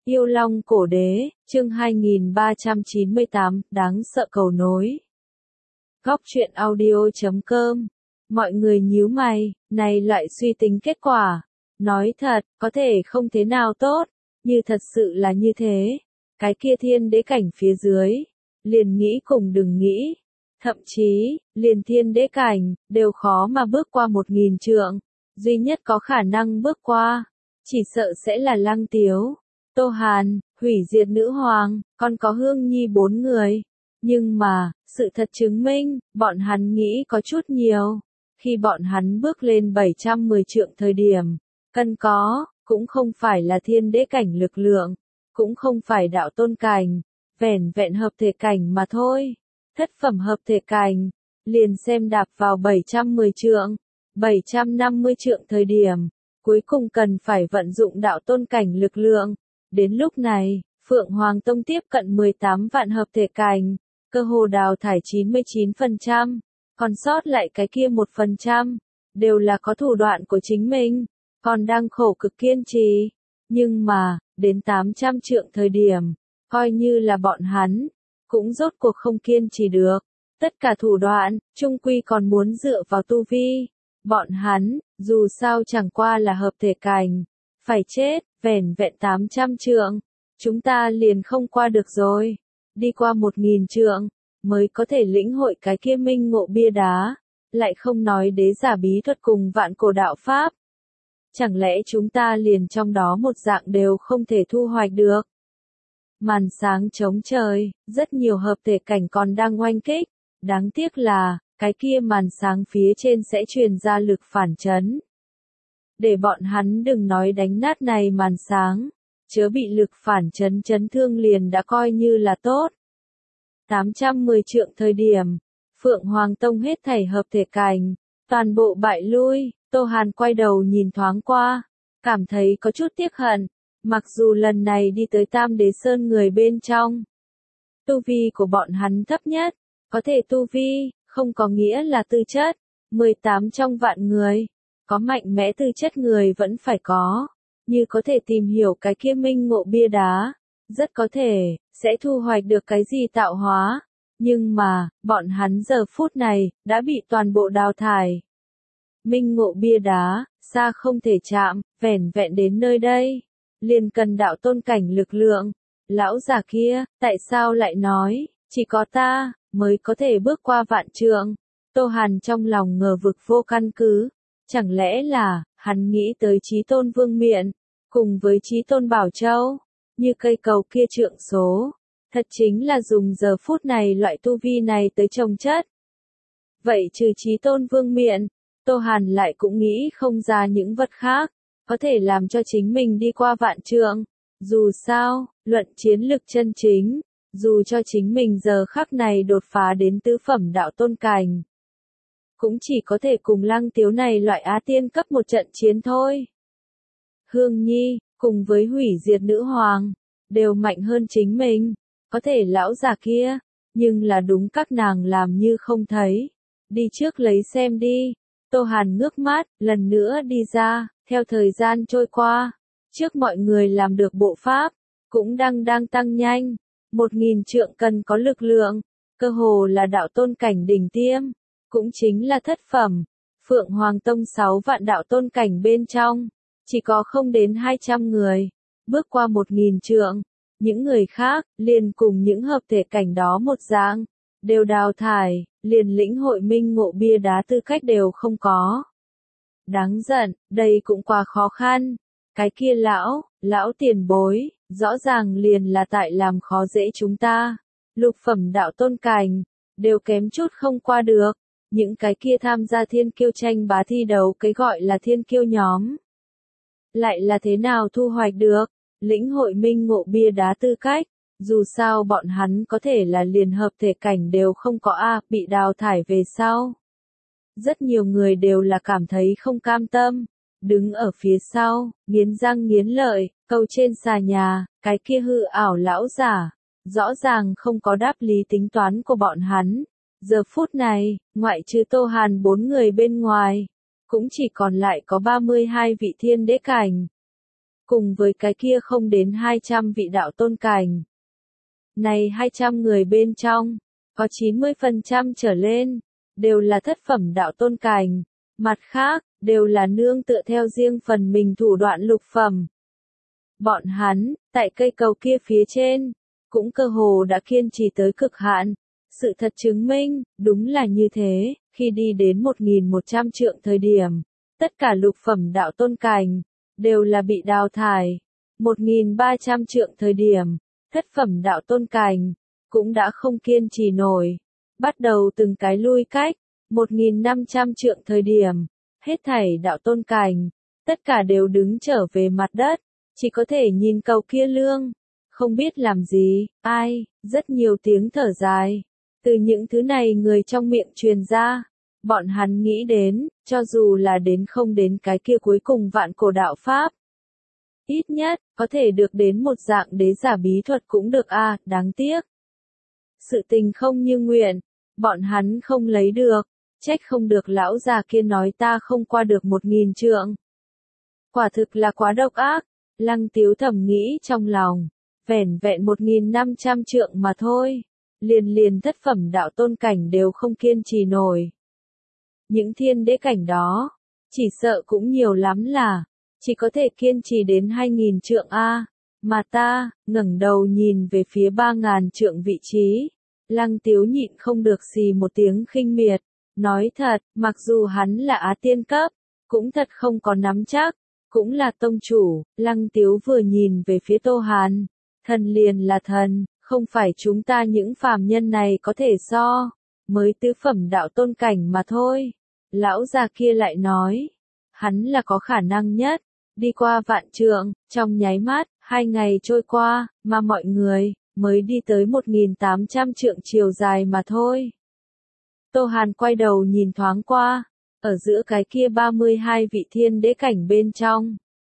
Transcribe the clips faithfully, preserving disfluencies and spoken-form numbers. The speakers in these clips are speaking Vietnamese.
Yêu Long Cổ Đế, chương hai nghìn ba trăm chín mươi tám, đáng sợ cầu nối. Góc truyện audio chấm com. Mọi người nhíu mày, này loại suy tính kết quả. Nói thật, có thể không thế nào tốt, như thật sự là như thế. Cái kia thiên đế cảnh phía dưới, liền nghĩ cùng đừng nghĩ. Thậm chí, liền thiên đế cảnh, đều khó mà bước qua một nghìn trượng. Duy nhất có khả năng bước qua, chỉ sợ sẽ là Lăng Tiếu, Tô Hàn, hủy diệt nữ hoàng, còn có Hương Nhi bốn người. Nhưng mà, sự thật chứng minh, bọn hắn nghĩ có chút nhiều. Khi bọn hắn bước lên bảy trăm mười trượng thời điểm, cần có, cũng không phải là thiên đế cảnh lực lượng, cũng không phải đạo tôn cảnh, vẻn vẹn hợp thể cảnh mà thôi. Thất phẩm hợp thể cảnh, liền xem đạp vào bảy trăm mười trượng, bảy trăm năm mươi trượng thời điểm, cuối cùng cần phải vận dụng đạo tôn cảnh lực lượng. Đến lúc này, Phượng Hoàng Tông tiếp cận mười tám vạn hợp thể cảnh, cơ hồ đào thải chín mươi chín phần trăm, còn sót lại cái kia một phần trăm, đều là có thủ đoạn của chính mình, còn đang khổ cực kiên trì. Nhưng mà, đến tám trăm trượng thời điểm, coi như là bọn hắn, cũng rốt cuộc không kiên trì được. Tất cả thủ đoạn, chung quy còn muốn dựa vào tu vi. Bọn hắn, dù sao chẳng qua là hợp thể cảnh, phải chết, vẻn vẹn tám trăm trượng, chúng ta liền không qua được rồi. Đi qua một nghìn trượng, mới có thể lĩnh hội cái kia minh ngộ bia đá, lại không nói đế giả bí thuật cùng vạn cổ đạo pháp. Chẳng lẽ chúng ta liền trong đó một dạng đều không thể thu hoạch được? Màn sáng chống trời, rất nhiều hợp thể cảnh còn đang oanh kích, đáng tiếc là, cái kia màn sáng phía trên sẽ truyền ra lực phản chấn. Để bọn hắn đừng nói đánh nát này màn sáng, chớ bị lực phản chấn chấn thương liền đã coi như là tốt. tám trăm mười trượng thời điểm, Phượng Hoàng Tông hết thảy hợp thể cảnh, toàn bộ bại lui. Tô Hàn quay đầu nhìn thoáng qua, cảm thấy có chút tiếc hận, mặc dù lần này đi tới Tam Đế Sơn người bên trong. Tu vi của bọn hắn thấp nhất, có thể tu vi, không có nghĩa là tư chất, mười tám trong vạn người, có mạnh mẽ tư chất người vẫn phải có, như có thể tìm hiểu cái kia minh ngộ bia đá, rất có thể, sẽ thu hoạch được cái gì tạo hóa, nhưng mà, bọn hắn giờ phút này, đã bị toàn bộ đào thải. Minh ngộ bia đá, xa không thể chạm, vẻn vẹn đến nơi đây, liền cần đạo tôn cảnh lực lượng. Lão già kia, tại sao lại nói, chỉ có ta, mới có thể bước qua vạn trượng? Tô Hàn trong lòng ngờ vực vô căn cứ, chẳng lẽ là, hắn nghĩ tới Chí Tôn Vương Miện, cùng với Chí Tôn Bảo Châu, như cây cầu kia trượng số, thật chính là dùng giờ phút này loại tu vi này tới trồng chất. Vậy trừ Chí Tôn Vương Miện, Tô Hàn lại cũng nghĩ không ra những vật khác, có thể làm cho chính mình đi qua vạn trượng. Dù sao, luận chiến lực chân chính, dù cho chính mình giờ khắc này đột phá đến tứ phẩm đạo tôn cảnh, cũng chỉ có thể cùng Lăng Tiếu này loại á tiên cấp một trận chiến thôi. Hương Nhi, cùng với hủy diệt nữ hoàng, đều mạnh hơn chính mình, có thể lão già kia, nhưng là đúng các nàng làm như không thấy. Đi trước lấy xem đi. Tô Hàn ngước mắt, lần nữa đi ra, theo thời gian trôi qua, trước mọi người làm được bộ pháp, cũng đang đang tăng nhanh, một nghìn trượng cần có lực lượng, cơ hồ là đạo tôn cảnh đỉnh tiêm, cũng chính là thất phẩm. Phượng Hoàng Tông sáu vạn đạo tôn cảnh bên trong, chỉ có không đến hai trăm người, bước qua một nghìn trượng, những người khác, liền cùng những hợp thể cảnh đó một dạng, đều đào thải, liền lĩnh hội minh ngộ bia đá tư cách đều không có. Đáng giận, đây cũng quá khó khăn. Cái kia lão, lão tiền bối, rõ ràng liền là tại làm khó dễ chúng ta. Lục phẩm đạo tôn cảnh, đều kém chút không qua được. Những cái kia tham gia thiên kiêu tranh bá thi đấu cái gọi là thiên kiêu nhóm. Lại là thế nào thu hoạch được, lĩnh hội minh ngộ bia đá tư cách. Dù sao bọn hắn có thể là liền hợp thể cảnh đều không có A, bị đào thải về sau. Rất nhiều người đều là cảm thấy không cam tâm, đứng ở phía sau, nghiến răng nghiến lợi, câu trên xà nhà, cái kia hư ảo lão giả, rõ ràng không có đáp lý tính toán của bọn hắn. Giờ phút này, ngoại trừ Tô Hàn bốn người bên ngoài, cũng chỉ còn lại có ba mươi hai vị thiên đế cảnh. cùng với cái kia không đến hai trăm vị đạo tôn cảnh. Này hai trăm người bên trong, có chín mươi phần trăm trở lên, đều là thất phẩm đạo tôn cảnh, mặt khác, đều là nương tựa theo riêng phần mình thủ đoạn lục phẩm. Bọn hắn, tại cây cầu kia phía trên, cũng cơ hồ đã kiên trì tới cực hạn. Sự thật chứng minh, đúng là như thế, khi đi đến một nghìn một trăm trượng thời điểm, tất cả lục phẩm đạo tôn cảnh, đều là bị đào thải. một nghìn ba trăm trượng thời điểm, thất phẩm đạo tôn cảnh, cũng đã không kiên trì nổi, bắt đầu từng cái lui cách. một nghìn năm trăm trượng thời điểm, hết thảy đạo tôn cảnh, tất cả đều đứng trở về mặt đất, chỉ có thể nhìn cầu kia lương, không biết làm gì, ai, rất nhiều tiếng thở dài. Từ những thứ này người trong miệng truyền ra, bọn hắn nghĩ đến, cho dù là đến không đến cái kia cuối cùng vạn cổ đạo Pháp. Ít nhất, có thể được đến một dạng đế giả bí thuật cũng được a, à, đáng tiếc. Sự tình không như nguyện, bọn hắn không lấy được, trách không được lão già kia nói ta không qua được một nghìn trượng. Quả thực là quá độc ác, Lăng Tiếu thầm nghĩ trong lòng, vẻn vẹn một nghìn năm trăm trượng mà thôi. Liền liền thất phẩm đạo tôn cảnh đều không kiên trì nổi. Những thiên đế cảnh đó, chỉ sợ cũng nhiều lắm là, chỉ có thể kiên trì đến hai nghìn trượng a, mà ta, ngẩng đầu nhìn về phía ba ngàn trượng vị trí, Lăng Tiếu nhịn không được xì một tiếng khinh miệt, nói thật, mặc dù hắn là á tiên cấp, cũng thật không có nắm chắc, cũng là tông chủ, Lăng Tiếu vừa nhìn về phía Tô Hàn, thần liền là thần. Không phải chúng ta những phàm nhân này có thể so, mới tứ phẩm đạo tôn cảnh mà thôi. Lão già kia lại nói, hắn là có khả năng nhất, đi qua vạn trượng, trong nháy mắt, hai ngày trôi qua, mà mọi người, mới đi tới một nghìn tám trăm trượng chiều dài mà thôi. Tô Hàn quay đầu nhìn thoáng qua, ở giữa cái kia ba mươi hai vị thiên đế cảnh bên trong.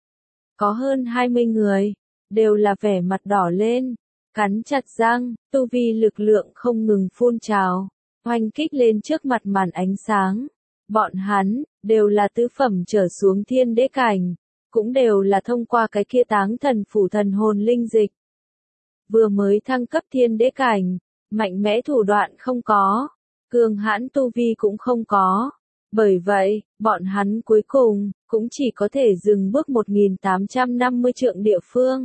Có hơn hai mươi người, đều là vẻ mặt đỏ lên. Cắn chặt răng, tu vi lực lượng không ngừng phun trào, oanh kích lên trước mặt màn ánh sáng. Bọn hắn, đều là tứ phẩm trở xuống thiên đế cảnh, cũng đều là thông qua cái kia táng thần phủ thần hồn linh dịch. Vừa mới thăng cấp thiên đế cảnh, mạnh mẽ thủ đoạn không có, cường hãn tu vi cũng không có. Bởi vậy, bọn hắn cuối cùng, cũng chỉ có thể dừng bước một nghìn tám trăm năm mươi trượng địa phương.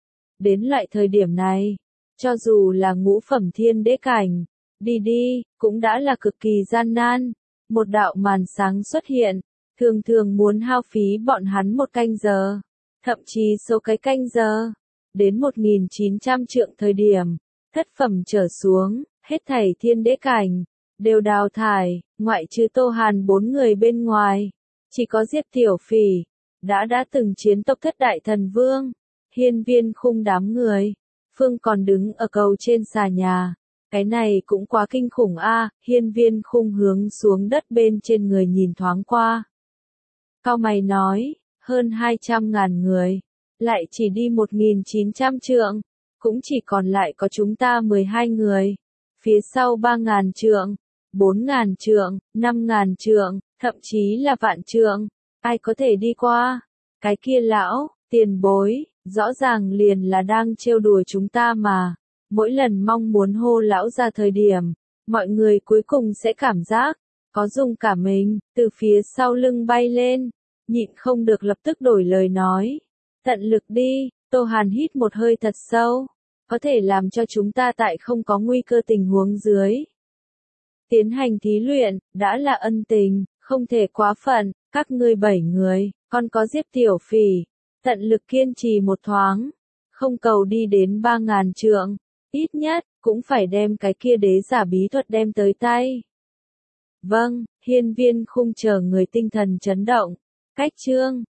Đến loại thời điểm này, cho dù là ngũ phẩm thiên đế cảnh, đi đi, cũng đã là cực kỳ gian nan. Một đạo màn sáng xuất hiện, thường thường muốn hao phí bọn hắn một canh giờ, thậm chí số cái canh giờ. Đến một nghìn chín trăm trượng thời điểm, thất phẩm trở xuống, hết thảy thiên đế cảnh, đều đào thải, ngoại trừ Tô Hàn bốn người bên ngoài. Chỉ có Diệp Tiểu Phỉ, đã đã từng chiến tộc thất đại thần vương. Hiên Viên Khung đám người, Phương còn đứng ở cầu trên xà nhà, cái này cũng quá kinh khủng a. À, Hiên Viên Khung hướng xuống đất bên trên người nhìn thoáng qua. Cao mày nói, hơn hai trăm ngàn người, lại chỉ đi một nghìn chín trăm trượng, cũng chỉ còn lại có chúng ta mười hai người, phía sau ba ngàn trượng, bốn ngàn trượng, năm ngàn trượng, thậm chí là vạn trượng, ai có thể đi qua? Cái kia lão, tiền bối, rõ ràng liền là đang trêu đùa chúng ta mà. Mỗi lần mong muốn hô lão ra thời điểm, mọi người cuối cùng sẽ cảm giác, có dùng cả mình, từ phía sau lưng bay lên, nhịn không được lập tức đổi lời nói. Tận lực đi, Tô Hàn hít một hơi thật sâu, có thể làm cho chúng ta tại không có nguy cơ tình huống dưới. Tiến hành thí luyện, đã là ân tình, không thể quá phận, các ngươi bảy người, còn có Diệp Tiểu Phỉ, tận lực kiên trì một thoáng, không cầu đi đến ba ngàn trượng, ít nhất, cũng phải đem cái kia đế giả bí thuật đem tới tay. Vâng, Hiên Viên Khung chờ người tinh thần chấn động, cách chương.